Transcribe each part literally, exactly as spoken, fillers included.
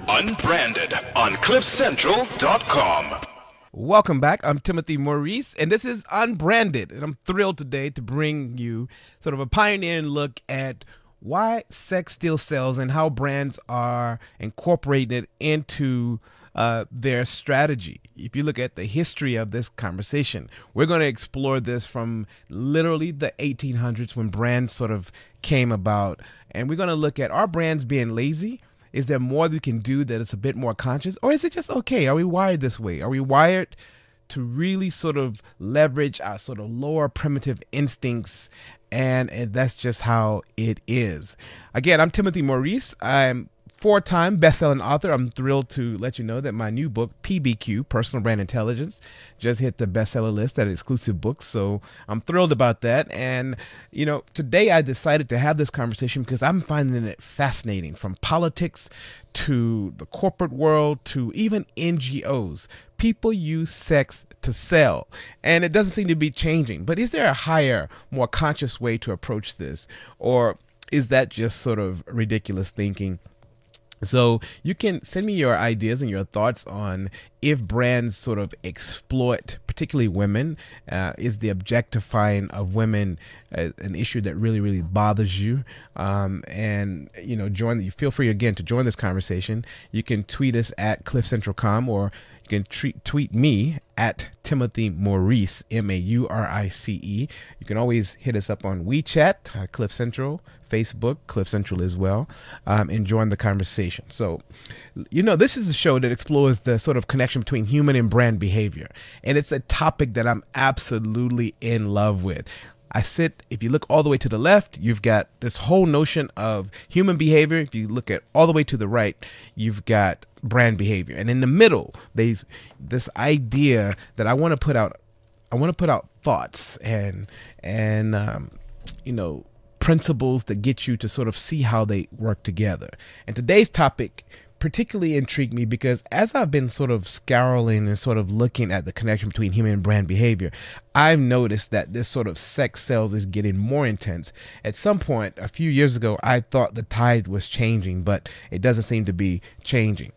Unbranded on cliff central dot com. Welcome back. I'm Timothy Maurice, and this is Unbranded. And I'm thrilled today to bring you sort of a pioneering look at why sex still sells and how brands are incorporating it into uh, their strategy. If you look at the history of this conversation, we're going to explore this from literally the eighteen hundreds when brands sort of came about. And we're going to look at, are brands being lazy? Is there more we can do that is a bit more conscious? Or is it just okay? Are we wired this way? Are we wired to really sort of leverage our sort of lower primitive instincts? And, and that's just how it is. Again, I'm Timothy Maurice. I'm four-time best-selling author. I'm thrilled to let you know that my new book, P B Q, Personal Brand Intelligence, just hit the bestseller list at Exclusive Books. So I'm thrilled about that. And, you know, today I decided to have this conversation because I'm finding it fascinating, from politics to the corporate world to even N G Os. People use sex to sell, and it doesn't seem to be changing. But is there a higher, more conscious way to approach this? Or is that just sort of ridiculous thinking? So you can send me your ideas and your thoughts on if brands sort of exploit, particularly women. Uh, is the objectifying of women uh, an issue that really, really bothers you? Um, and, you know, join. You feel free, again, to join this conversation. You can tweet us at cliff central dot com, or you can treat, tweet me at Timothy Maurice, M A U R I C E. You can always hit us up on WeChat, uh, Cliff Central, Facebook, Cliff Central as well, um, and join the conversation. So, you know, this is a show that explores the sort of connection between human and brand behavior. And it's a topic that I'm absolutely in love with. I sit, if you look all the way to the left, you've got this whole notion of human behavior. If you look at all the way to the right, you've got brand behavior. And in the middle, there's this idea that I want to put out, I want to put out thoughts and, and, um, you know, principles that get you to sort of see how they work together. And today's topic particularly intrigued me because as I've been sort of scouring and sort of looking at the connection between human and brand behavior, I've noticed that this sort of sex sales is getting more intense. At some point a few years ago, I thought the tide was changing, but it doesn't seem to be changing.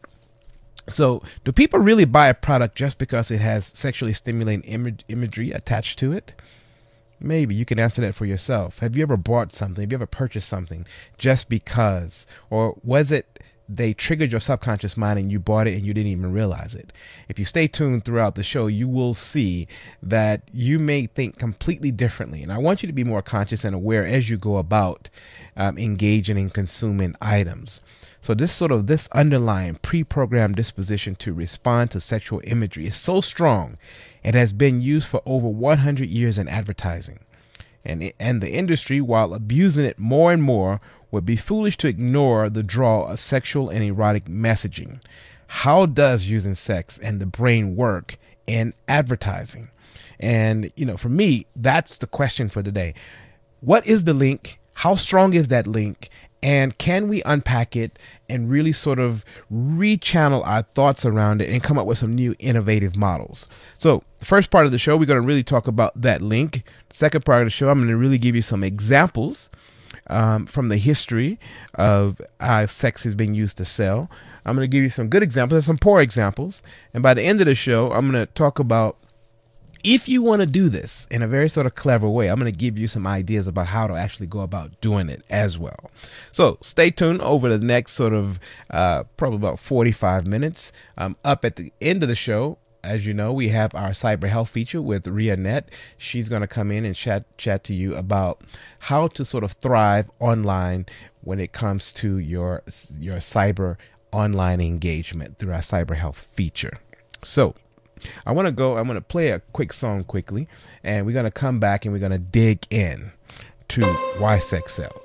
So do people really buy a product just because it has sexually stimulating image, imagery attached to it? Maybe you can answer that for yourself. Have you ever bought something? Have you ever purchased something just because? Or was it they triggered your subconscious mind and you bought it and you didn't even realize it? If you stay tuned throughout the show, you will see that you may think completely differently. And I want you to be more conscious and aware as you go about um, engaging in consuming items. So this sort of this underlying pre-programmed disposition to respond to sexual imagery is so strong, it has been used for over one hundred years in advertising. And, it, and the industry, while abusing it more and more, would be foolish to ignore the draw of sexual and erotic messaging. How does using sex and the brain work in advertising? And, you know, for me, that's the question for today. What is the link? How strong is that link? And can we unpack it and really sort of rechannel our thoughts around it and come up with some new innovative models? So the first part of the show, we're going to really talk about that link. Second part of the show, I'm going to really give you some examples um, from the history of how sex is being used to sell. I'm going to give you some good examples and some poor examples. And by the end of the show, I'm going to talk about, if you want to do this in a very sort of clever way, I'm going to give you some ideas about how to actually go about doing it as well. So stay tuned over the next sort of uh, probably about forty-five minutes. Um, up at the end of the show, as you know, we have our cyber health feature with Ria Net. She's going to come in and chat chat to you about how to sort of thrive online when it comes to your your cyber online engagement through our cyber health feature. So I want to go, I'm going to play a quick song quickly, and we're going to come back and we're going to dig in to why sex sells.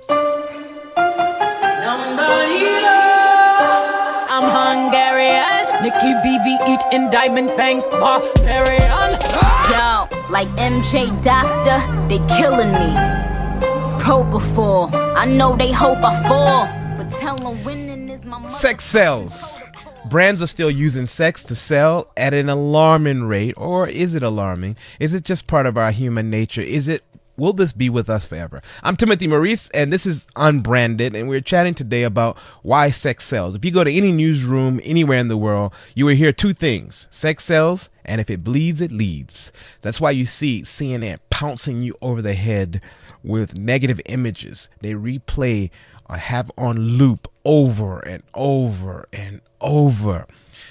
I'm Hungarian, Nikki B B eating diamond fangs, barbarian. Yo, like M J Doctor, they killing me. Propofol, I know they hope I fall, but tell them winning is my Sex sells. Brands are still using sex to sell at an alarming rate. Or is it alarming? Is it just part of our human nature? Is it will this be with us forever? I'm Timothy Maurice, and this is Unbranded, and we're chatting today about why sex sells. If you go to any newsroom anywhere in the world, you will hear two things: sex sells, and if it bleeds, it leads. That's why you see C N N pouncing you over the head with negative images. They replay or have on loop over and over and over.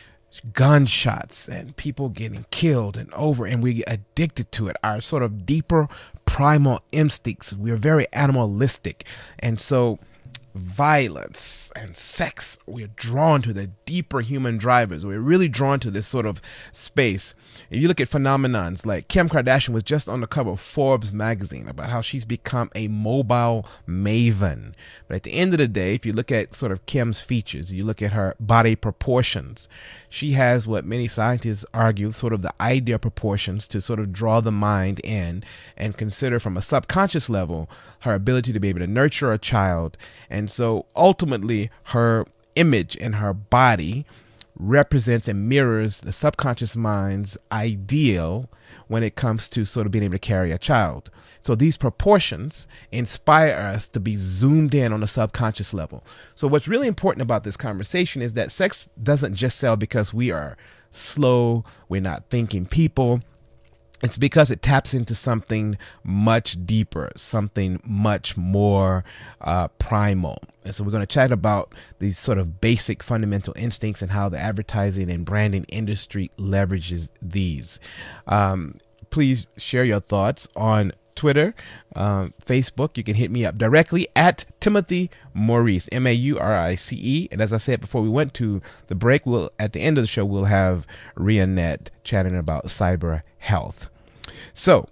Gunshots and people getting killed and over, and we get addicted to it. Our sort of deeper primal instincts, we're very animalistic, and so violence and sex, we're drawn to the deeper human drivers. We're really drawn to this sort of space. If you look at phenomenons like Kim Kardashian was just on the cover of Forbes magazine about how she's become a mobile maven. But at the end of the day, if you look at sort of Kim's features, you look at her body proportions, she has what many scientists argue sort of the ideal proportions to sort of draw the mind in and consider from a subconscious level her ability to be able to nurture a child. And so ultimately her image and her body represents and mirrors the subconscious mind's ideal when it comes to sort of being able to carry a child. So these proportions inspire us to be zoomed in on a subconscious level. So what's really important about this conversation is that sex doesn't just sell because we are slow, we're not thinking people. It's because it taps into something much deeper, something much more uh, primal. And so we're going to chat about these sort of basic fundamental instincts and how the advertising and branding industry leverages these. Um, please share your thoughts on Twitter, um, Facebook. You can hit me up directly at Timothy Maurice, M A U R I C E. And as I said before we went to the break, we'll at the end of the show, we'll have Rianette chatting about cyber health. So,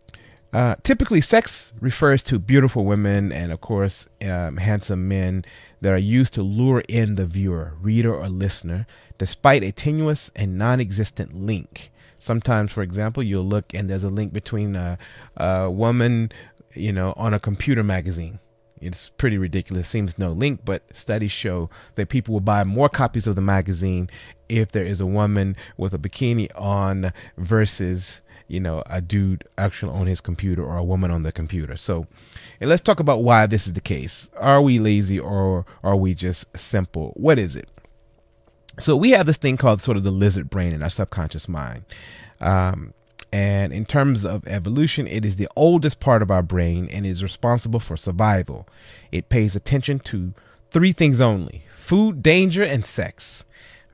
uh, typically sex refers to beautiful women and, of course, um, handsome men that are used to lure in the viewer, reader, or listener, despite a tenuous and non-existent link. Sometimes, for example, you'll look and there's a link between a, a woman, you know, on a computer magazine. It's pretty ridiculous. Seems no link, but studies show that people will buy more copies of the magazine if there is a woman with a bikini on versus, you know, a dude actually on his computer or a woman on the computer. So, and let's talk about why this is the case. Are we lazy or are we just simple? What is it? So we have this thing called sort of the lizard brain in our subconscious mind. Um, and in terms of evolution, it is the oldest part of our brain and is responsible for survival. It pays attention to three things only: food, danger, and sex.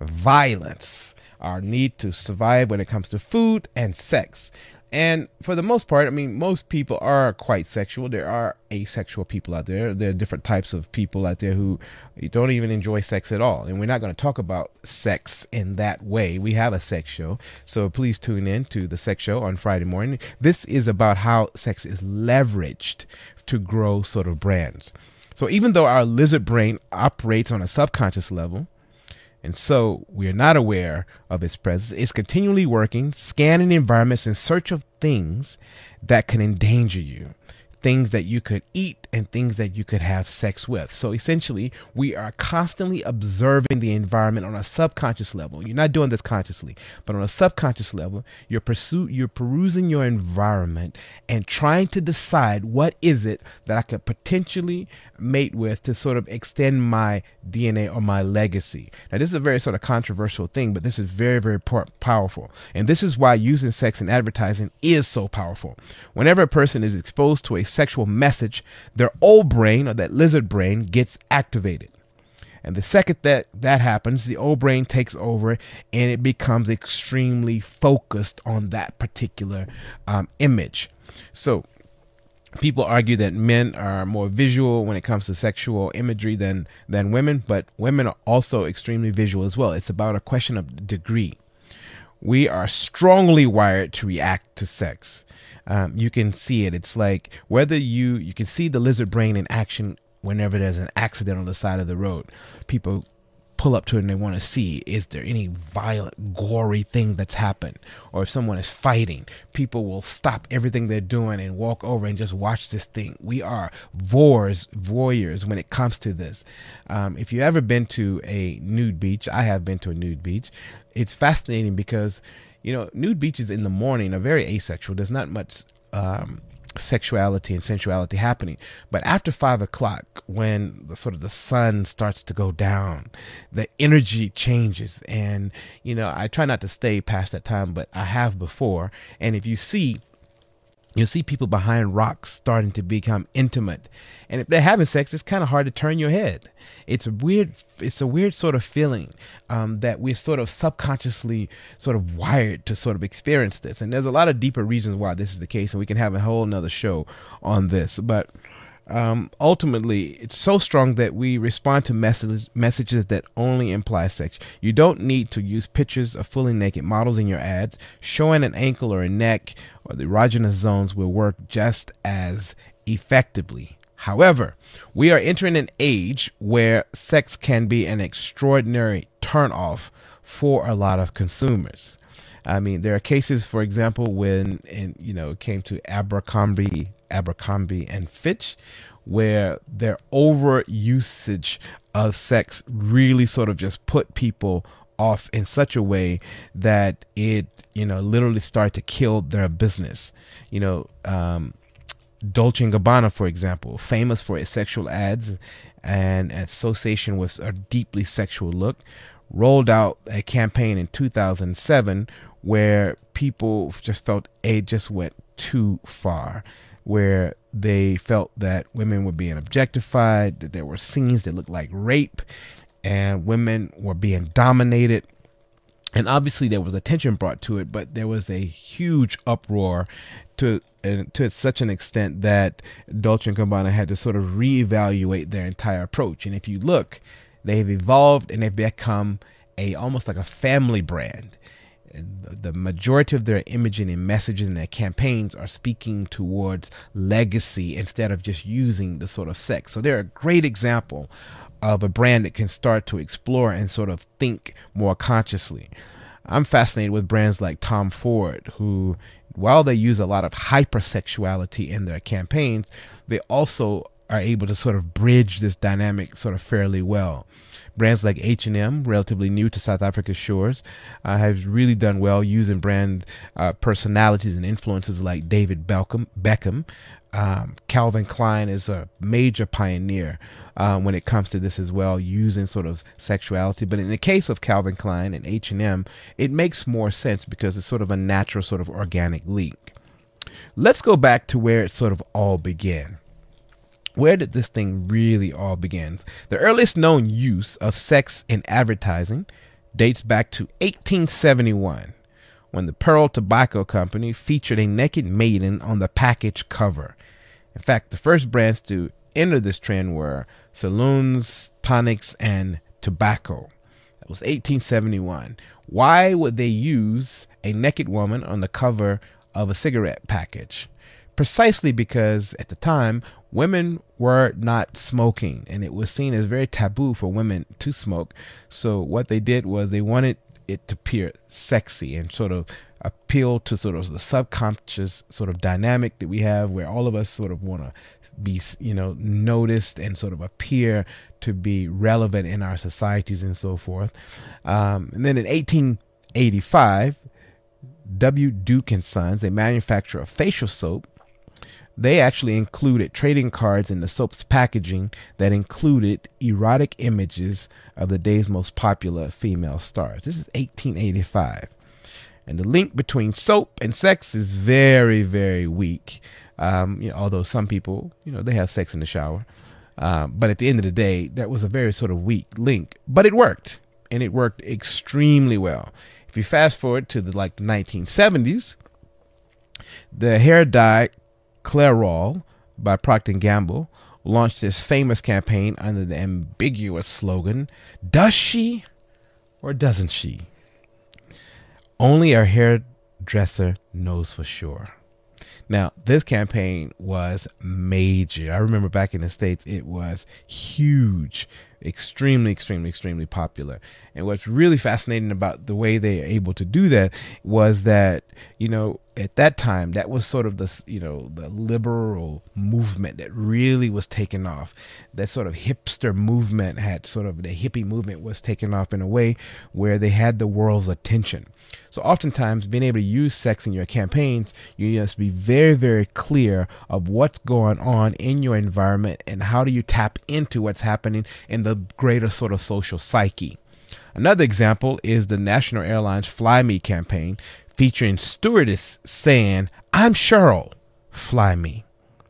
Violence, our need to survive when it comes to food and sex. And for the most part, I mean, most people are quite sexual. There are asexual people out there. There are different types of people out there who don't even enjoy sex at all. And we're not going to talk about sex in that way. We have a sex show. So please tune in to the sex show on Friday morning. This is about how sex is leveraged to grow sort of brands. So even though our lizard brain operates on a subconscious level, and so we are not aware of its presence, it's continually working, scanning environments in search of things that can endanger you, things that you could eat and things that you could have sex with. So essentially, we are constantly observing the environment on a subconscious level. You're not doing this consciously, but on a subconscious level, you're pursue, you're perusing your environment and trying to decide what is it that I could potentially mate with to sort of extend my D N A or my legacy. Now, this is a very sort of controversial thing, but this is very, very po- powerful. And this is why using sex in advertising is so powerful. Whenever a person is exposed to a sexual message, their old brain, or that lizard brain, gets activated. And the second that that happens, the old brain takes over and it becomes extremely focused on that particular um, image. So people argue that men are more visual when it comes to sexual imagery than, than women, but women are also extremely visual as well. It's about a question of degree. We are strongly wired to react to sex. Um, you can see it. It's like whether you, you can see the lizard brain in action whenever there's an accident on the side of the road. People pull up to it and they want to see, is there any violent, gory thing that's happened? Or if someone is fighting, people will stop everything they're doing and walk over and just watch this thing. We are voyeurs, voyeurs when it comes to this. Um, if you've ever been to a nude beach, I have been to a nude beach. It's fascinating because, you know, nude beaches in the morning are very asexual. There's not much um, sexuality and sensuality happening. But after five o'clock, when the sort of the sun starts to go down, the energy changes. And, you know, I try not to stay past that time, but I have before. And if you see, you'll see people behind rocks starting to become intimate. And if they're having sex, it's kind of hard to turn your head. It's a weird, it's a weird sort of feeling um, that we're sort of subconsciously sort of wired to sort of experience this. And there's a lot of deeper reasons why this is the case. And we can have a whole nother show on this. But um, ultimately, it's so strong that we respond to messages, messages that only imply sex. You don't need to use pictures of fully naked models in your ads. Showing an ankle or a neck or the erogenous zones will work just as effectively. However, we are entering an age where sex can be an extraordinary turnoff for a lot of consumers. I mean, there are cases, for example, when in, you know, it came to Abercrombie, Abercrombie and Fitch, where their over usage of sex really sort of just put people off in such a way that it, you know, literally started to kill their business. You know, um, Dolce and Gabbana, for example, famous for its sexual ads and association with a deeply sexual look, rolled out a campaign in two thousand seven where people just felt it just went too far, where they felt that women were being objectified, that there were scenes that looked like rape, and women were being dominated. And obviously there was attention brought to it, but there was a huge uproar to uh, to such an extent that Dolce and Gabbana had to sort of reevaluate their entire approach. And if you look, they've evolved and they've become a almost like a family brand. And the majority of their imaging and messaging and their campaigns are speaking towards legacy instead of just using the sort of sex. So they're a great example of a brand that can start to explore and sort of think more consciously. I'm fascinated with brands like Tom Ford, who, while they use a lot of hypersexuality in their campaigns, they also are able to sort of bridge this dynamic sort of fairly well. Brands like H and M, relatively new to South Africa's shores, uh, have really done well using brand uh, personalities and influences like David Beckham. Beckham. Um, Calvin Klein is a major pioneer uh, when it comes to this as well, using sort of sexuality. But in the case of Calvin Klein and H and M, it makes more sense because it's sort of a natural sort of organic link. Let's go back to where it sort of all began. Where did this thing really all begin? The earliest known use of sex in advertising dates back to eighteen seventy-one, when the Pearl Tobacco Company featured a naked maiden on the package cover. In fact, the first brands to enter this trend were saloons, tonics, and tobacco. That was eighteen seventy-one. Why would they use a naked woman on the cover of a cigarette package? Precisely because at the time, women were not smoking, and it was seen as very taboo for women to smoke. So what they did was they wanted it to appear sexy and sort of appeal to sort of the subconscious sort of dynamic that we have, where all of us sort of want to be, you know, noticed and sort of appear to be relevant in our societies and so forth. Um, and then in eighteen eighty-five, W. Duke and Sons, a manufacturer of facial soap, they actually included trading cards in the soap's packaging that included erotic images of the day's most popular female stars. This is eighteen eighty-five. And the link between soap and sex is very, very weak. Um, you know, although some people, you know, they have sex in the shower. Um, but at the end of the day, that was a very sort of weak link. But it worked. And it worked extremely well. If you fast forward to the like the nineteen seventies, the hair dye Clairol by Procter and Gamble launched this famous campaign under the ambiguous slogan, "Does she or doesn't she? Only our hairdresser knows for sure." Now, this campaign was major. I remember back in the States, it was huge, extremely, extremely, extremely popular. And what's really fascinating about the way they are able to do that was that, you know, at that time, that was sort of the, you know, the liberal movement that really was taking off. That sort of hipster movement had sort of, the hippie movement was taking off in a way where they had the world's attention. So oftentimes, being able to use sex in your campaigns, you must be very very, very clear of what's going on in your environment and how do you tap into what's happening in the greater sort of social psyche. Another example is the National Airlines Fly Me campaign, featuring stewardess saying, "I'm Cheryl, fly me."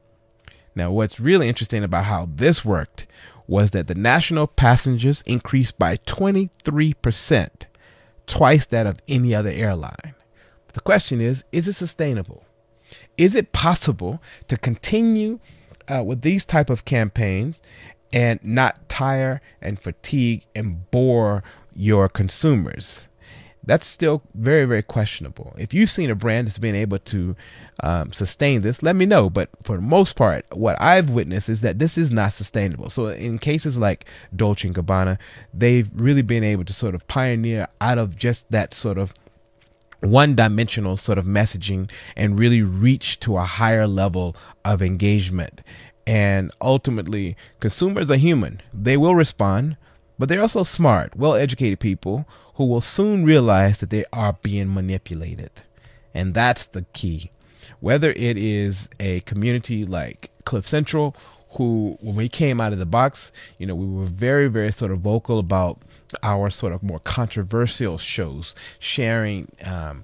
Now, what's really interesting about how this worked was that the national passengers increased by twenty-three percent, twice that of any other airline. But the question is, is it sustainable? Is it possible to continue uh, with these type of campaigns and not tire and fatigue and bore your consumers? That's still very, very questionable. If you've seen a brand that's been able to um, sustain this, let me know. But for the most part, what I've witnessed is that this is not sustainable. So in cases like Dolce and Gabbana, they've really been able to sort of pioneer out of just that sort of one-dimensional sort of messaging and really reach to a higher level of engagement. And ultimately, consumers are human. They will respond, but they're also smart, well-educated people who will soon realize that they are being manipulated. And that's the key. Whether it is a community like Cliff Central, who, when we came out of the box, you know, we were very, very sort of vocal about our sort of more controversial shows, sharing um,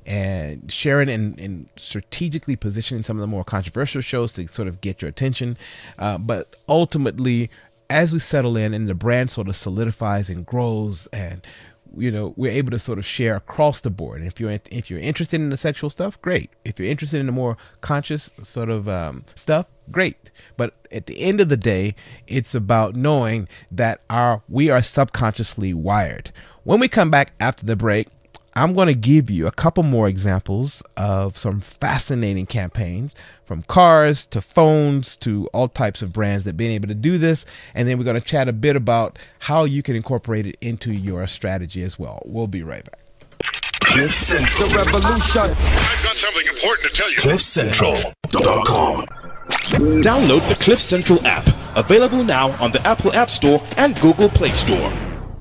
and sharing and, and strategically positioning some of the more controversial shows to sort of get your attention. Uh, but ultimately, as we settle in and the brand sort of solidifies and grows, and you know, we're able to sort of share across the board. And if you're if you're interested in the sexual stuff, great. If you're interested in the more conscious sort of um, stuff, great. But at the end of the day, it's about knowing that our we are subconsciously wired. When we come back after the break, I'm going to give you a couple more examples of some fascinating campaigns, from cars to phones to all types of brands that have been able to do this. And then we're going to chat a bit about how you can incorporate it into your strategy as well. We'll be right back. Cliff Central. The revolution. I've got something important to tell you. cliff central dot com. Download the Cliff Central app. Available now on the Apple App Store and Google Play Store.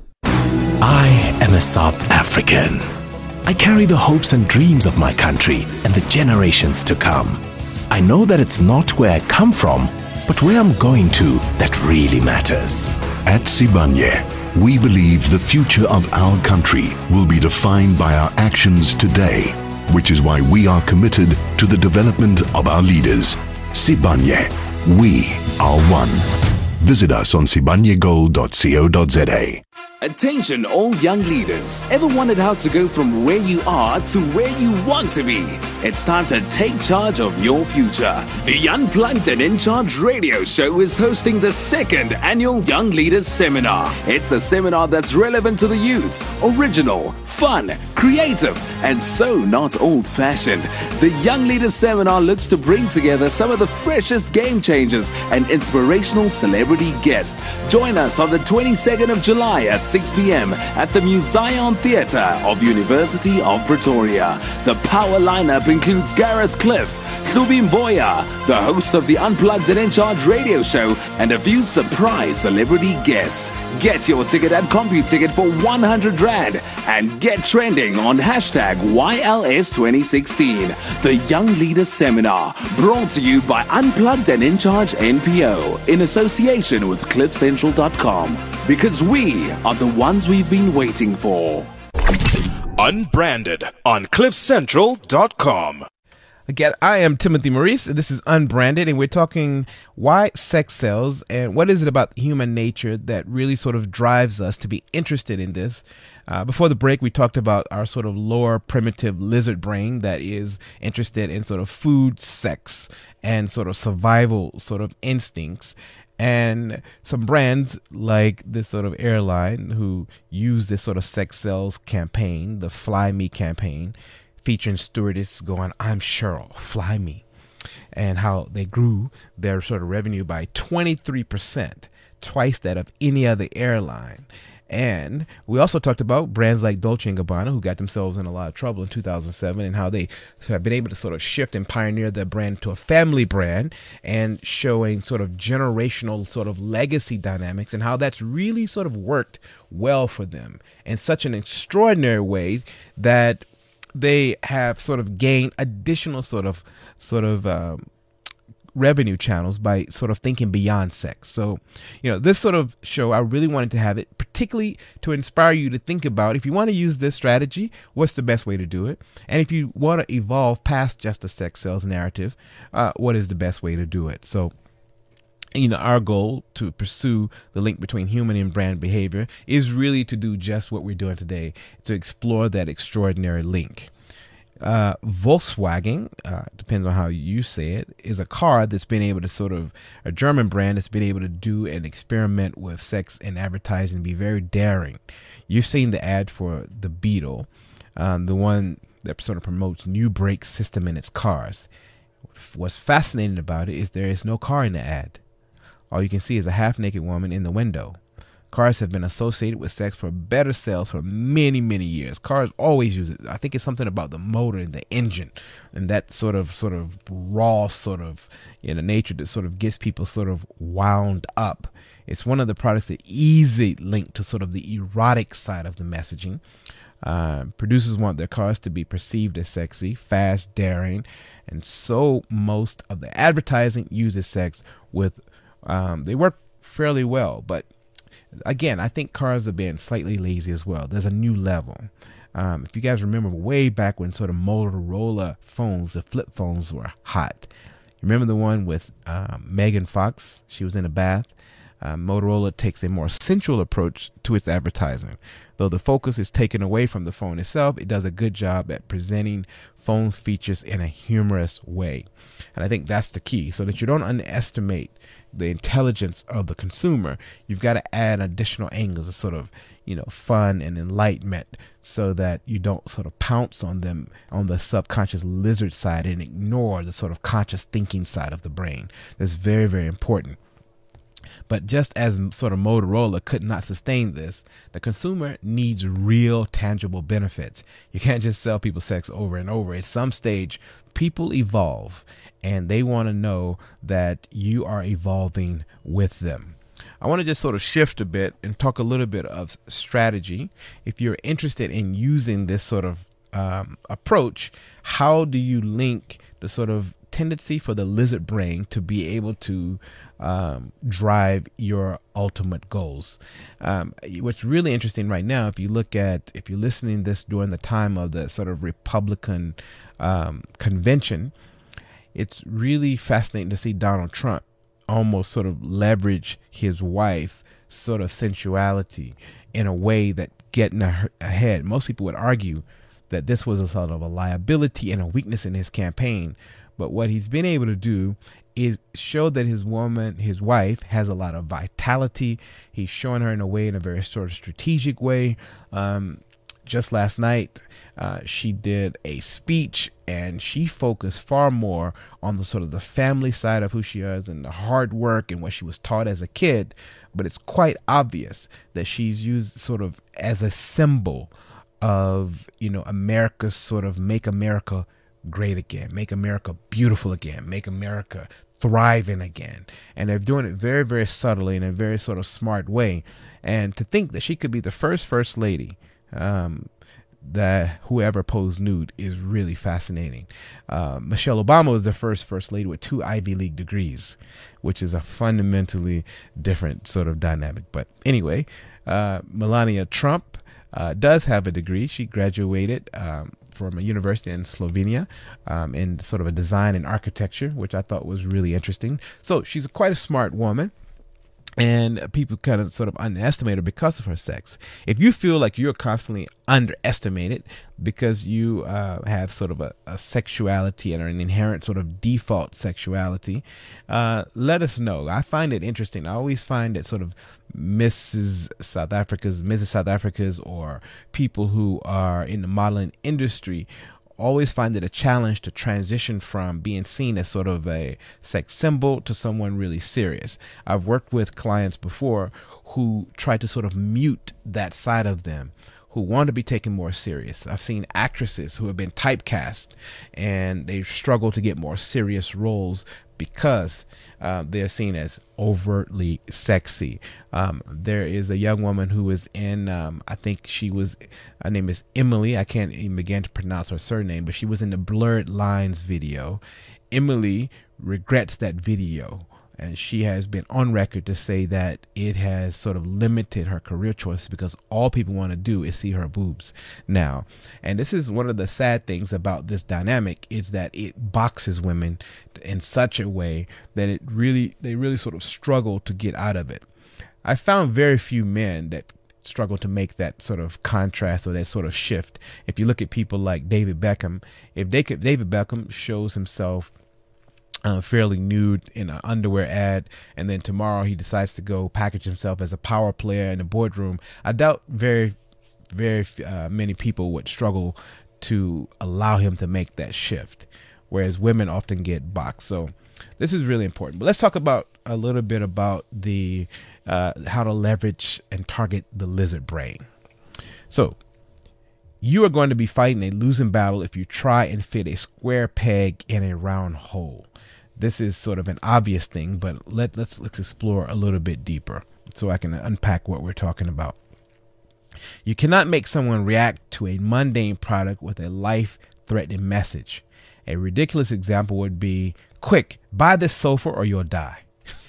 I am a South African. I carry the hopes and dreams of my country and the generations to come. I know that it's not where I come from, but where I'm going to that really matters. At Sibanye, we believe the future of our country will be defined by our actions today, which is why we are committed to the development of our leaders. Sibanye, we are one. Visit us on sibanye gold dot co dot za. Attention all young leaders. Ever wondered how to go from where you are to where you want to be? It's time to take charge of your future. The Unplugged and In Charge radio show is hosting the second annual Young Leaders Seminar. It's a seminar that's relevant to the youth, original, fun, creative, and so not old-fashioned. The Young Leaders Seminar looks to bring together some of the freshest game changers and inspirational celebrity guests. Join us on the twenty-second of July at six p.m. at the Muzion Theatre of University of Pretoria. The power lineup includes Gareth Cliff, Hlubim Boya, the host of the Unplugged and In Charge radio show, and a few surprise celebrity guests. Get your ticket at CompuTicket for one hundred rand and get trending on hashtag Y L S twenty sixteen. The Young Leaders Seminar, brought to you by Unplugged and In Charge N P O in association with cliff central dot com. Because we are the ones we've been waiting for. Unbranded on cliff central dot com. Again, I am Timothy Maurice. This is Unbranded, and we're talking why sex sells and what is it about human nature that really sort of drives us to be interested in this. Uh, before the break, we talked about our sort of lower primitive lizard brain that is interested in sort of food, sex, and sort of survival sort of instincts. And some brands like this sort of airline who use this sort of sex sells campaign, the Fly Me campaign, featuring stewardess going, "I'm Cheryl, fly me," and how they grew their sort of revenue by twenty-three percent, twice that of any other airline. And we also talked about brands like Dolce and Gabbana, who got themselves in a lot of trouble in two thousand seven, and how they have been able to sort of shift and pioneer their brand to a family brand and showing sort of generational sort of legacy dynamics and how that's really sort of worked well for them in such an extraordinary way that they have sort of gained additional sort of sort of um, revenue channels by sort of thinking beyond sex. So, you know, this sort of show, I really wanted to have it particularly to inspire you to think about, if you want to use this strategy, what's the best way to do it? And if you want to evolve past just a sex sales narrative, uh, what is the best way to do it? So, you know, our goal to pursue the link between human and brand behavior is really to do just what we're doing today, to explore that extraordinary link. Uh, Volkswagen, uh, depends on how you say it, is a car that's been able to sort of, a German brand that's been able to do an experiment with sex and advertising and be very daring. You've seen the ad for the Beetle, um, the one that sort of promotes new brake system in its cars. What's fascinating about it is there is no car in the ad. All you can see is a half-naked woman in the window. Cars have been associated with sex for better sales for many, many years. Cars always use it. I think it's something about the motor and the engine and that sort of sort of raw sort of, you know, nature that sort of gets people sort of wound up. It's one of the products that easily link to sort of the erotic side of the messaging. Uh, producers want their cars to be perceived as sexy, fast, daring, and so most of the advertising uses sex with, um, they work fairly well, but again, I think cars are being slightly lazy as well. There's a new level. Um, if you guys remember way back when sort of Motorola phones, the flip phones were hot. Remember the one with um, Megan Fox? She was in a bath. Uh, Motorola takes a more sensual approach to its advertising. Though the focus is taken away from the phone itself, it does a good job at presenting phone features in a humorous way. And I think that's the key, so that you don't underestimate the intelligence of the consumer. You've got to add additional angles of sort of, you know, fun and enlightenment, so that you don't sort of pounce on them on the subconscious lizard side and ignore the sort of conscious thinking side of the brain. That's very, very important. But just as sort of Motorola could not sustain this, the consumer needs real, tangible benefits. You can't just sell people sex over and over. At some stage, people evolve, and they want to know that you are evolving with them. I want to just sort of shift a bit and talk a little bit of strategy. If you're interested in using this sort of um, approach, how do you link the sort of tendency for the lizard brain to be able to um, drive your ultimate goals? Um, what's really interesting right now, if you look at, if you're listening to this during the time of the sort of Republican um, convention, it's really fascinating to see Donald Trump almost sort of leverage his wife sort of sensuality in a way that getting ahead. Most people would argue that this was a sort of a liability and a weakness in his campaign. But what he's been able to do is show that his woman, his wife, has a lot of vitality. He's showing her in a way, in a very sort of strategic way. Um, just last night, uh, she did a speech, and she focused far more on the sort of the family side of who she is and the hard work and what she was taught as a kid. But it's quite obvious that she's used sort of as a symbol of, you know, America's sort of make America great again, make America beautiful again, make America thriving again. And they're doing it very, very subtly in a very sort of smart way. And to think that she could be the first first lady um, that whoever posed nude is really fascinating. Uh, Michelle Obama was the first first lady with two Ivy League degrees, which is a fundamentally different sort of dynamic. But anyway, uh, Melania Trump uh, does have a degree. She graduated um, from a university in Slovenia um, in sort of a design and architecture, which I thought was really interesting. So she's quite a smart woman. And people kind of sort of underestimate her because of her sex. If you feel like you're constantly underestimated because you uh, have sort of a, a sexuality and an inherent sort of default sexuality, uh, let us know. I find it interesting. I always find that sort of Missus South Africa's, Missus South Africa's, or people who are in the modeling industry always find it a challenge to transition from being seen as sort of a sex symbol to someone really serious. I've worked with clients before who try to sort of mute that side of them, who want to be taken more serious. I've seen actresses who have been typecast and they struggle to get more serious roles because uh, they're seen as overtly sexy. Um, there is a young woman who was in, um, I think she was, her name is Emily. I can't even begin to pronounce her surname, but she was in the Blurred Lines video. Emily regrets that video. And she has been on record to say that it has sort of limited her career choices because all people want to do is see her boobs now. And this is one of the sad things about this dynamic, is that it boxes women in such a way that it really, they really sort of struggle to get out of it. I found very few men that struggle to make that sort of contrast or that sort of shift. If you look at people like David Beckham, if they could, David Beckham shows himself Uh, fairly nude in an underwear ad, and then tomorrow he decides to go package himself as a power player in the boardroom, I doubt very, very uh, many people would struggle to allow him to make that shift, whereas women often get boxed. So this is really important. But let's talk about a little bit about the uh, how to leverage and target the lizard brain. So you are going to be fighting a losing battle if you try and fit a square peg in a round hole. This is sort of an obvious thing, but let, let's let's explore a little bit deeper so I can unpack what we're talking about. You cannot make someone react to a mundane product with a life-threatening message. A ridiculous example would be, quick, buy this sofa or you'll die.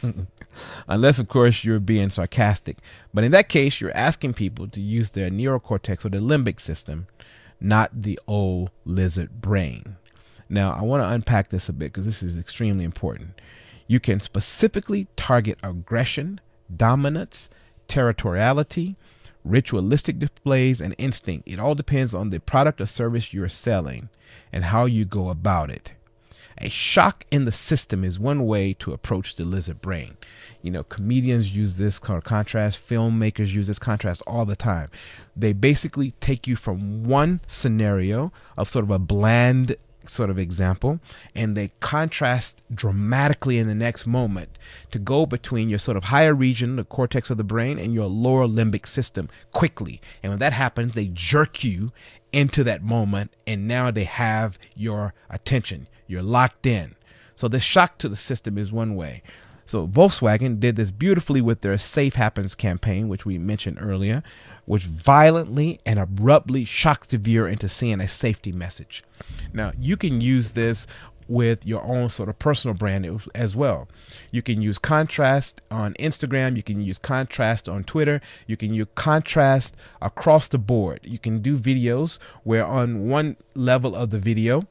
Unless, of course, you're being sarcastic. But in that case, you're asking people to use their neocortex or the limbic system, not the old lizard brain. Now, I want to unpack this a bit because this is extremely important. You can specifically target aggression, dominance, territoriality, ritualistic displays, and instinct. It all depends on the product or service you're selling and how you go about it. A shock in the system is one way to approach the lizard brain. You know, comedians use this kind of contrast. Filmmakers use this contrast all the time. They basically take you from one scenario of sort of a bland sort of example, and they contrast dramatically in the next moment to go between your sort of higher region, the cortex of the brain, and your lower limbic system quickly. And when that happens, they jerk you into that moment, and now they have your attention. You're locked in. So the shock to the system is one way. So Volkswagen did this beautifully with their Safe Happens campaign, which we mentioned earlier, which violently and abruptly shocked the viewer into seeing a safety message. Now, you can use this with your own sort of personal brand as well. You can use contrast on Instagram. You can use contrast on Twitter. You can use contrast across the board. You can do videos where on one level of the video,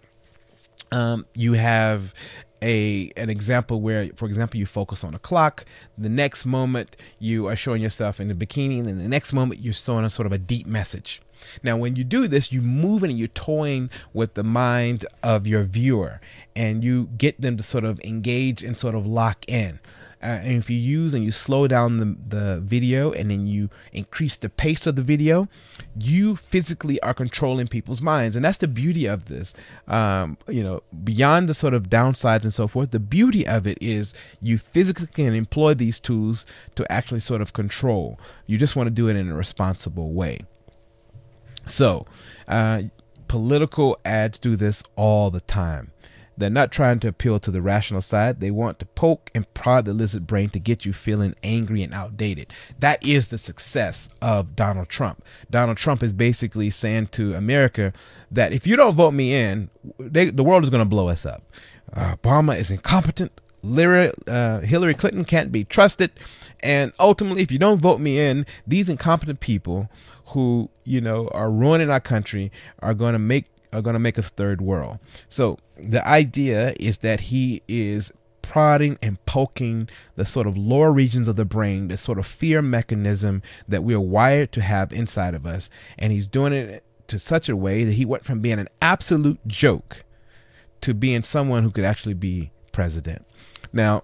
um, you have a an example where, for example, you focus on a clock. The next moment you are showing yourself in a bikini, and then the next moment you're showing a sort of a deep message. Now, when you do this, you move and you're toying with the mind of your viewer, and you get them to sort of engage and sort of lock in. Uh, and if you use and you slow down the, the video and then you increase the pace of the video, you physically are controlling people's minds. And that's the beauty of this. Um, you know, beyond the sort of downsides and so forth, the beauty of it is you physically can employ these tools to actually sort of control. You just want to do it in a responsible way. So, uh, political ads do this all the time. They're not trying to appeal to the rational side. They want to poke and prod the lizard brain to get you feeling angry and outdated. That is the success of Donald Trump. Donald Trump is basically saying to America that if you don't vote me in, they, the world is going to blow us up. Uh, Obama is incompetent. Hillary, uh, Hillary Clinton can't be trusted. And ultimately, if you don't vote me in, these incompetent people who, you know, are ruining our country are going to make are going to make us third world. So the idea is that he is prodding and poking the sort of lower regions of the brain, the sort of fear mechanism that we are wired to have inside of us. And he's doing it to such a way that he went from being an absolute joke to being someone who could actually be president. Now,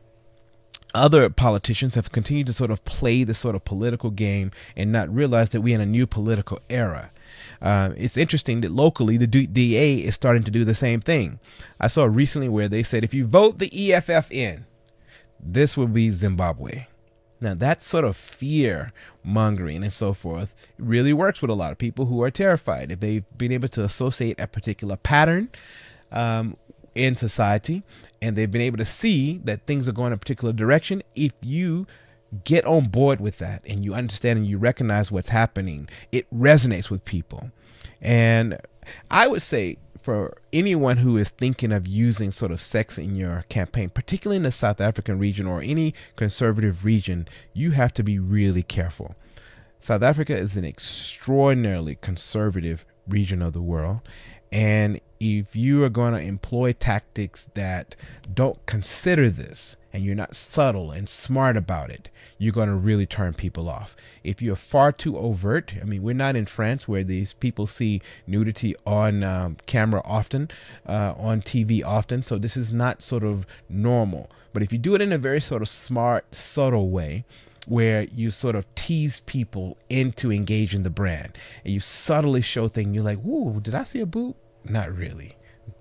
other politicians have continued to sort of play this sort of political game and not realize that we're in a new political era. Uh, it's interesting that locally the D A is starting to do the same thing. I saw recently where they said if you vote the E F F in, this will be Zimbabwe. Now, that sort of fear mongering and so forth really works with a lot of people who are terrified. If they've been able to associate a particular pattern um, in society, and they've been able to see that things are going a particular direction, if you get on board with that and you understand and you recognize what's happening, it resonates with people. And I would say, for anyone who is thinking of using sort of sex in your campaign, particularly in the South African region or any conservative region, you have to be really careful. South Africa is an extraordinarily conservative region of the world. And if you are going to employ tactics that don't consider this, and you're not subtle and smart about it, you're going to really turn people off. If you're far too overt, I mean, we're not in France where these people see nudity on um, camera often, uh, on T V often, so this is not sort of normal. But if you do it in a very sort of smart, subtle way, where you sort of tease people into engaging the brand, and you subtly show things, you're like, "Ooh, did I see a boob?" Not really.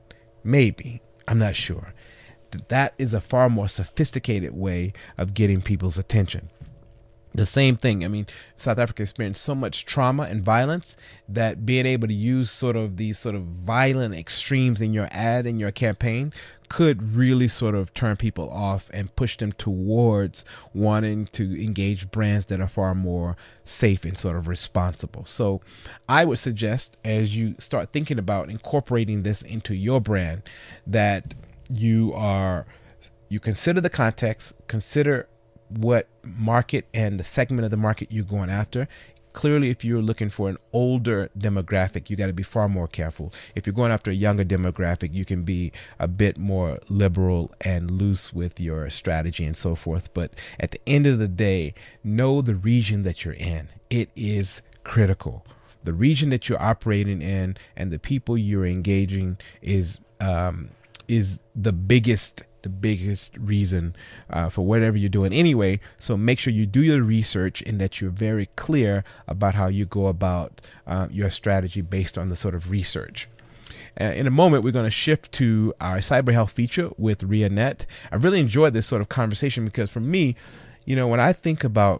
Maybe. I'm not sure. That is a far more sophisticated way of getting people's attention. The same thing. I mean, South Africa experienced so much trauma and violence that being able to use sort of these sort of violent extremes in your ad, in your campaign, could really sort of turn people off and push them towards wanting to engage brands that are far more safe and sort of responsible. So I would suggest, as you start thinking about incorporating this into your brand, that you are, you consider the context, consider what market and the segment of the market you're going after. Clearly, if you're looking for an older demographic, you got to be far more careful. If you're going after a younger demographic, you can be a bit more liberal and loose with your strategy and so forth. But at the end of the day, know the region that you're in. It is critical. The region that you're operating in and the people you're engaging is um, is the biggest the biggest reason uh, for whatever you're doing anyway. So make sure you do your research and that you're very clear about how you go about uh, your strategy based on the sort of research. Uh, in a moment, we're going to shift to our cyber health feature with Ria Net. I really enjoyed this sort of conversation because for me, you know, when I think about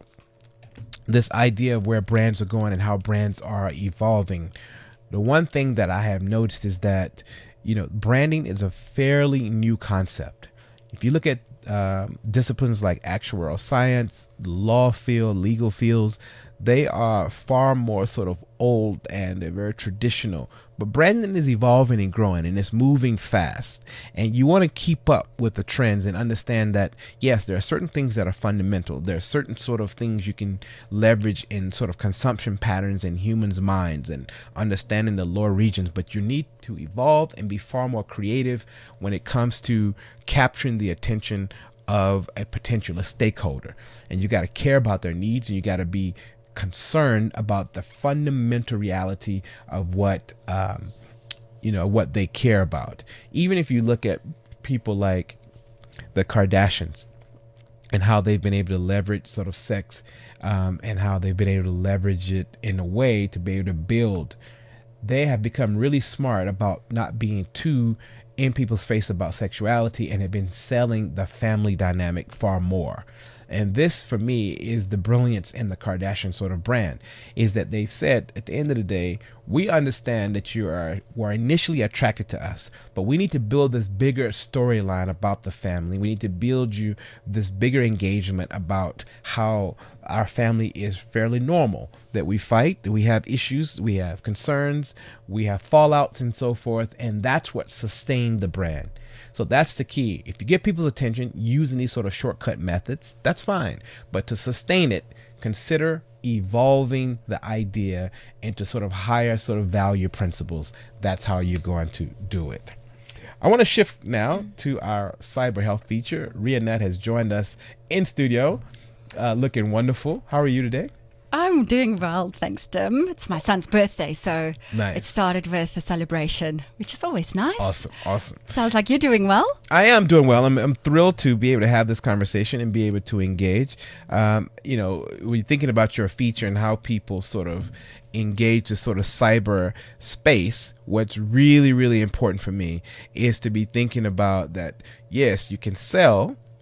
this idea of where brands are going and how brands are evolving, the one thing that I have noticed is that, you know, branding is a fairly new concept. If you look at um, disciplines like actuarial science, law field, legal fields, they are far more sort of old and they're very traditional. But branding is evolving and growing and it's moving fast. And you want to keep up with the trends and understand that, yes, there are certain things that are fundamental. There are certain sort of things you can leverage in sort of consumption patterns in humans' minds and understanding the lower regions. But you need to evolve and be far more creative when it comes to capturing the attention of a potential a stakeholder. And you got to care about their needs and you got to be concerned about the fundamental reality of what um, you know what they care about. Even if you look at people like the Kardashians and how they've been able to leverage sort of sex um, and how they've been able to leverage it in a way to be able to build, they have become really smart about not being too in people's face about sexuality and have been selling the family dynamic far more. And this, for me, is the brilliance in the Kardashian sort of brand, is that they've said, at the end of the day, we understand that you are were initially attracted to us, but we need to build this bigger storyline about the family. We need to build you this bigger engagement about how our family is fairly normal, that we fight, that we have issues, we have concerns, we have fallouts and so forth, and that's what sustained the brand. So that's the key. If you get people's attention using these sort of shortcut methods, that's fine. But to sustain it, consider evolving the idea into sort of higher sort of value principles. That's how you're going to do it. I want to shift now to our cyber health feature. Ria Net has joined us in studio, uh, looking wonderful. How are you today? I'm doing well, thanks, Tim. It's my son's birthday, so nice. It started with a celebration, which is always nice. Awesome, awesome. Sounds like you're doing well. I am doing well. I'm, I'm thrilled to be able to have this conversation and be able to engage. Um, you know, when you're thinking about your feature and how people sort of engage the sort of cyber space, what's really, really important for me is to be thinking about that, yes, you can sell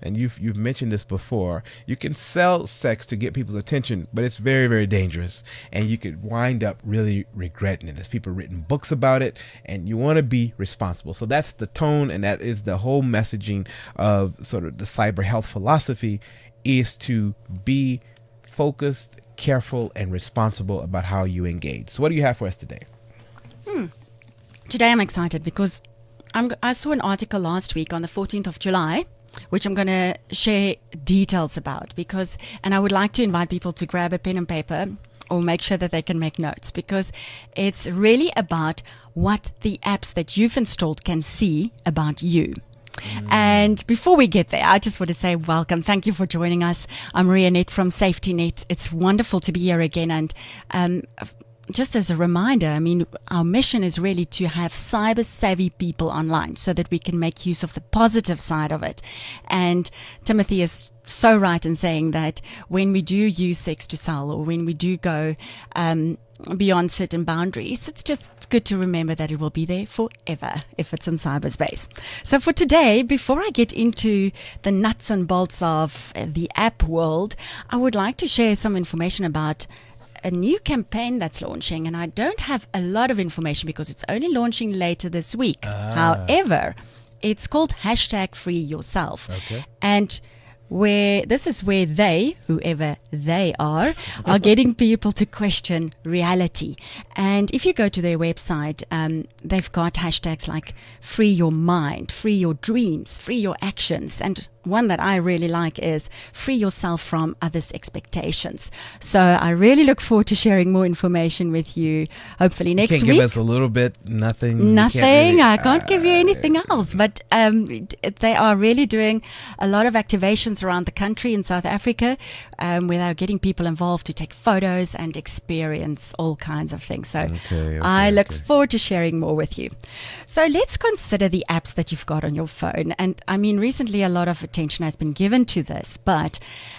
and you've you've mentioned this before, you can sell sex to get people's attention, but it's very, very dangerous, and you could wind up really regretting it. There's people written books about it, and you want to be responsible. So that's the tone, and that is the whole messaging of sort of the cyber health philosophy, is to be focused, careful, and responsible about how you engage. So what do you have for us today? Hmm. Today I'm excited because I'm, I saw an article last week on the fourteenth of July, which I'm going to share details about, because, and I would like to invite people to grab a pen and paper or make sure that they can make notes, because it's really about what the apps that you've installed can see about you. Mm. And before we get there, I just want to say welcome. Thank you for joining us. I'm Maria Net from Safety Net. It's wonderful to be here again. And um, just as a reminder, I mean, our mission is really to have cyber savvy people online so that we can make use of the positive side of it. And Timothy is so right in saying that when we do use sex to sell, or when we do go um, beyond certain boundaries, it's just good to remember that it will be there forever if it's in cyberspace. So for today, before I get into the nuts and bolts of the app world, I would like to share some information about a new campaign that's launching, and I don't have a lot of information because it's only launching later this week. Ah. However, it's called hashtag Free Yourself. Okay. And where this is where they, whoever they are, are getting people to question reality. And if you go to their website, um, they've got hashtags like free your mind, free your dreams, free your actions. And one that I really like is free yourself from others' expectations. So I really look forward to sharing more information with you, hopefully next you can't week. Give us a little bit, nothing. Nothing. Can't really, I can't uh, give you anything else. But um, they are really doing a lot of activations around the country in South Africa, um, where they're getting people involved to take photos and experience all kinds of things. So okay, okay, I look okay. forward to sharing more with you. So let's consider the apps that you've got on your phone. And I mean, recently a lot of attention has been given to this, but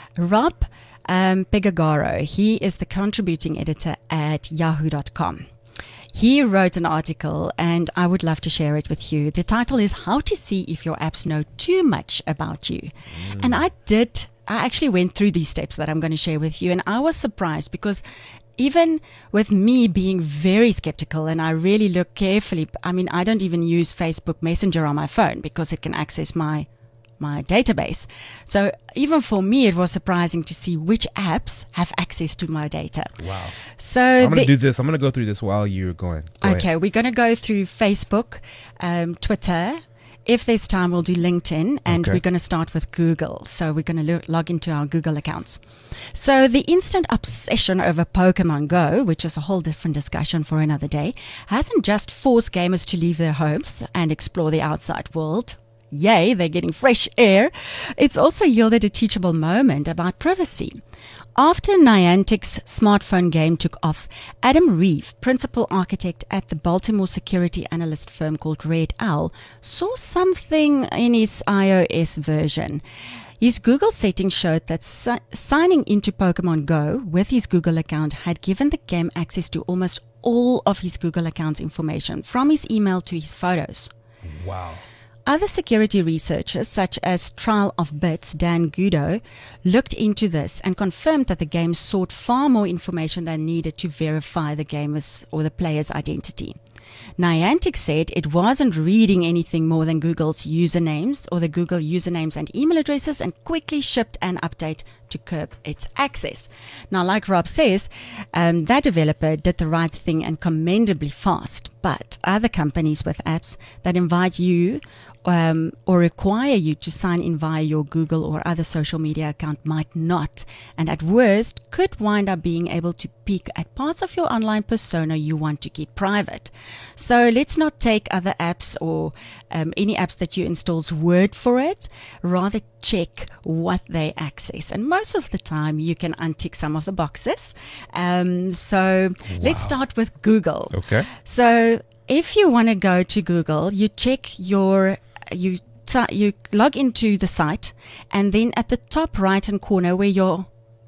Rob um, Pegagaro, he is the contributing editor at yahoo dot com. He wrote an article, and I would love to share it with you. The title is How to See If Your Apps Know Too Much About You. Mm. And I did, I actually went through these steps that I'm going to share with you, and I was surprised because even with me being very skeptical, and I really look carefully, I mean, I don't even use Facebook Messenger on my phone because it can access my my database. So even for me, it was surprising to see which apps have access to my data. Wow. So I'm going to do this. I'm going to go through this while you're going. Go okay. ahead. We're going to go through Facebook, um, Twitter. If there's time, we'll do LinkedIn, and Okay. we're going to start with Google. So we're going to lo- log into our Google accounts. So the instant obsession over Pokemon Go, which is a whole different discussion for another day, hasn't just forced gamers to leave their homes and explore the outside world. Yay, they're getting fresh air. It's also yielded a teachable moment about privacy. After Niantic's smartphone game took off, Adam Reeve, principal architect at the Baltimore security analyst firm called Red Owl, saw something in his iOS version. His Google settings showed that si- signing into Pokemon Go with his Google account had given the game access to almost all of his Google account's information, from his email to his photos. Wow. Other security researchers, such as Trial of Bits' Dan Gudo, looked into this and confirmed that the game sought far more information than needed to verify the gamer's or the player's identity. Niantic said it wasn't reading anything more than Google's usernames or the Google usernames and email addresses, and quickly shipped an update to curb its access. Now, like Rob says, um, that developer did the right thing and commendably fast, but other companies with apps that invite you Um, or require you to sign in via your Google or other social media account might not, and at worst could wind up being able to peek at parts of your online persona you want to keep private. So let's not take other apps or um, any apps that you install's word for it. Rather check what they access, and most of the time you can untick some of the boxes. Um, so wow. Let's start with Google. Okay. So if you want to go to Google, you check your You t- you log into the site, and then at the top right hand corner where your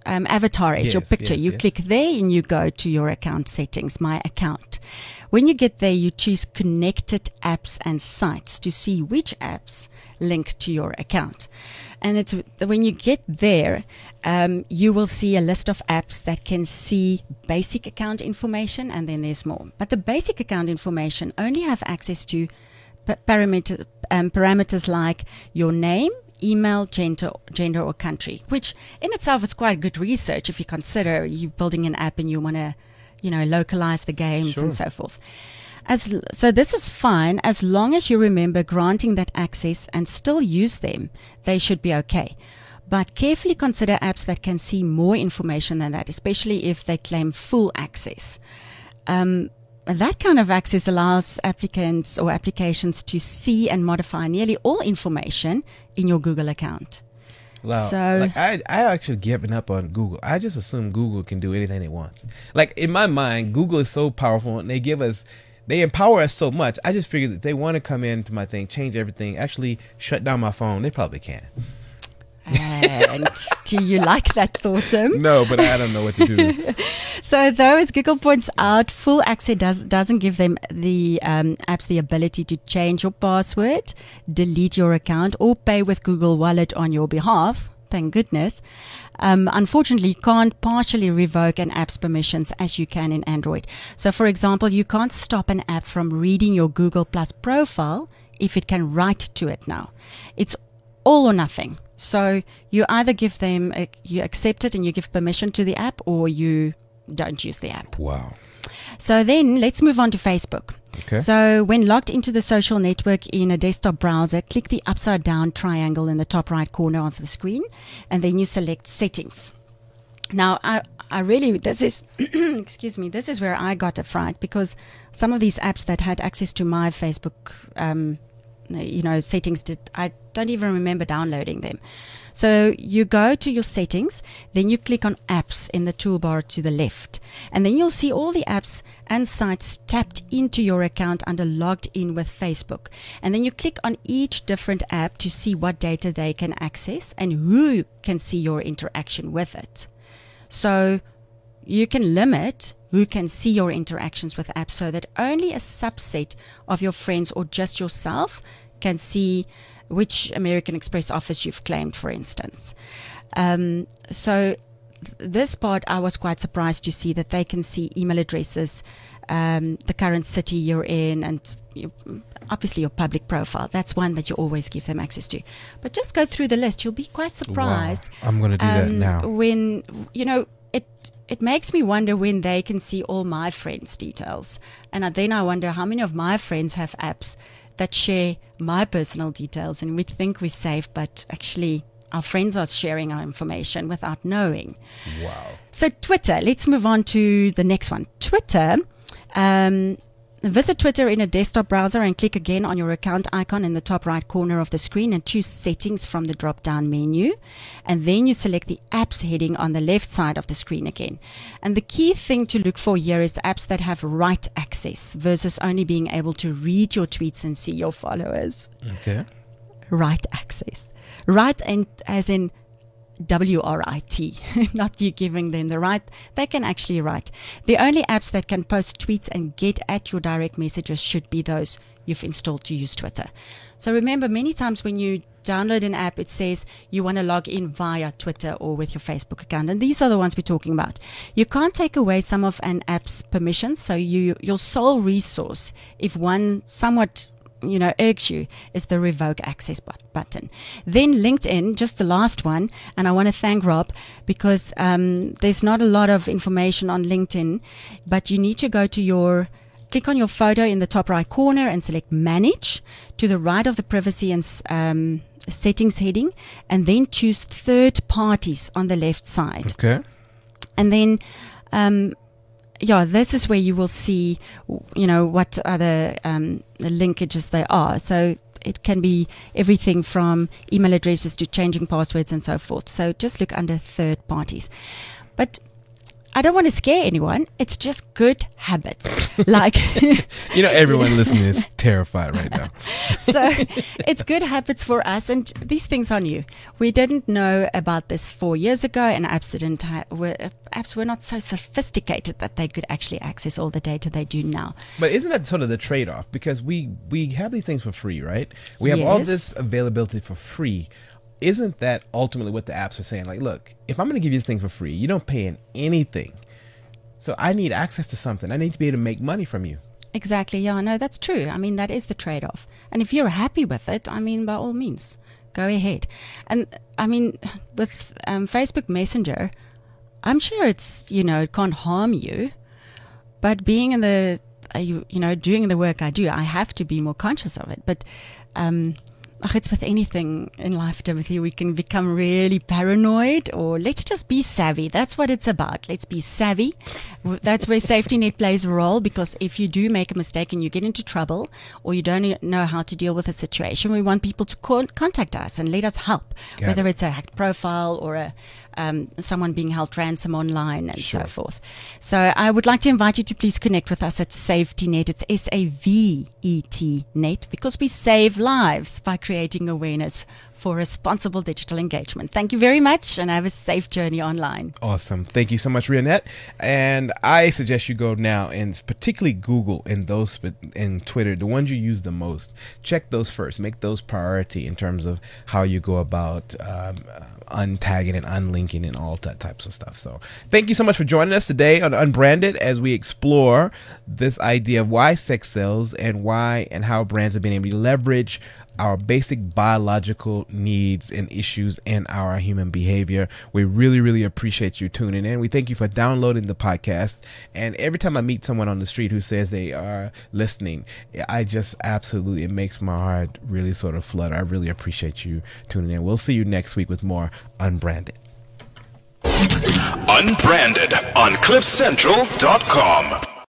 um, avatar is, Yes, your picture. yes, you yes. click there and you go to your account settings, my account. When you get there, you choose connected apps and sites to see which apps link to your account. And it's when you get there, um, you will see a list of apps that can see basic account information, and then there's more. But the basic account information only have access to pa- parameter, um, parameters like your name, email, gender, gender or country, which in itself is quite good research if you consider you're building an app and you want to, you know, localize the games Sure. and so forth. As so this is fine as long as you remember granting that access and still use them. They should be okay. But carefully consider apps that can see more information than that, especially if they claim full access. Um, that kind of access allows applicants or applications to see and modify nearly all information in your Google account. Wow. So- like I, I actually given up on Google. I just assume Google can do anything it wants. Like in my mind, Google is so powerful, and they give us, they empower us so much. I just figured that they want to come into my thing, change everything, actually shut down my phone. They probably can. And do you like that thought, Tim? No, but I don't know what to do. So, though, as Google points out, full access does, doesn't give them the um, apps the ability to change your password, delete your account, or pay with Google Wallet on your behalf. Thank goodness. Um, unfortunately, you can't partially revoke an app's permissions as you can in Android. So, for example, you can't stop an app from reading your Google Plus profile if it can write to it now. It's all or nothing. So you either give them, a, you accept it and you give permission to the app, or you don't use the app. Wow. So then let's move on to Facebook. Okay. So when logged into the social network in a desktop browser, click the upside down triangle in the top right corner of the screen, and then you select settings. Now, I, I really, this is, excuse me, this is where I got a fright, because some of these apps that had access to my Facebook, um, you know, settings, did I don't even remember downloading them. So you go to your settings, then you click on apps in the toolbar to the left, and then you'll see all the apps and sites tapped into your account under logged in with Facebook. And then you click on each different app to see what data they can access and who can see your interaction with it. So you can limit who can see your interactions with apps so that only a subset of your friends or just yourself can see which American Express office you've claimed, for instance. Um, so th- this part, I was quite surprised to see that they can see email addresses, um, the current city you're in, and you, obviously your public profile. That's one that you always give them access to. But just go through the list. You'll be quite surprised. Wow. I'm going to do that um, now. When, you know, it it makes me wonder when they can see all my friends' details. And then I wonder how many of my friends have apps that share my personal details, and we think we're safe, but actually our friends are sharing our information without knowing. Wow. So Twitter, let's move on to the next one. Twitter, um, visit Twitter in a desktop browser and click again on your account icon in the top right corner of the screen and choose settings from the drop down menu. And then you select the apps heading on the left side of the screen again. And the key thing to look for here is apps that have write access versus only being able to read your tweets and see your followers. Okay. Write access. Write and as in W R I T, not you giving them the right. They can actually write. The only apps that can post tweets and get at your direct messages should be those you've installed to use Twitter. So remember, many times when you download an app, it says you want to log in via Twitter or with your Facebook account. And these are the ones we're talking about. You can't take away some of an app's permissions. So you, your sole resource, if one somewhat you know, irks you, is the revoke access but- button. Then LinkedIn, just the last one, and I want to thank Rob because um, there's not a lot of information on LinkedIn, but you need to go to your, click on your photo in the top right corner and select Manage to the right of the privacy and um, settings heading, and then choose third parties on the left side. Okay. And then um, yeah, this is where you will see, you know, what other um, linkages they are. So it can be everything from email addresses to changing passwords and so forth. So just look under third parties. But I don't want to scare anyone. It's just good habits. Like, you know, everyone listening is terrified right now. So it's good habits for us. And these things are new. We didn't know about this four years ago, and apps didn't ha- were, apps were not so sophisticated that they could actually access all the data they do now. But isn't that sort of the trade-off? Because we, we have these things for free, right? We have yes. all this availability for free. Isn't that ultimately what the apps are saying? Like, look, if I'm going to give you this thing for free, you don't pay in anything. So I need access to something. I need to be able to make money from you. Exactly. Yeah, no, that's true. I mean, that is the trade-off. And if you're happy with it, I mean, by all means, go ahead. And I mean, with um, Facebook Messenger, I'm sure it's, you know, it can't harm you. But being in the, uh, you, you know, doing the work I do, I have to be more conscious of it. But, um, it's with anything in life, Timothy, we can become really paranoid, or let's just be savvy. That's what it's about. Let's be savvy. That's where Safety Net plays a role, because if you do make a mistake and you get into trouble, or you don't know how to deal with a situation, we want people to con- contact us and let us help, Got whether it. it's a hacked profile or a Um, someone being held ransom online and sure. so forth. So I would like to invite you to please connect with us at Safety Net. It's S A V E T net, because we save lives by creating awareness for responsible digital engagement. Thank you very much, and have a safe journey online. Awesome. Thank you so much, Rianette. And I suggest you go now and particularly Google and those and Twitter, the ones you use the most. Check those first. Make those priority in terms of how you go about um, untagging and unlinking and all that types of stuff. So thank you so much for joining us today on Unbranded as we explore this idea of why sex sells and why and how brands have been able to leverage our basic biological needs and issues in our human behavior. We really, really appreciate you tuning in. We thank you for downloading the podcast. And every time I meet someone on the street who says they are listening, I just absolutely, it makes my heart really sort of flutter. I really appreciate you tuning in. We'll see you next week with more Unbranded. Unbranded on cliff central dot com.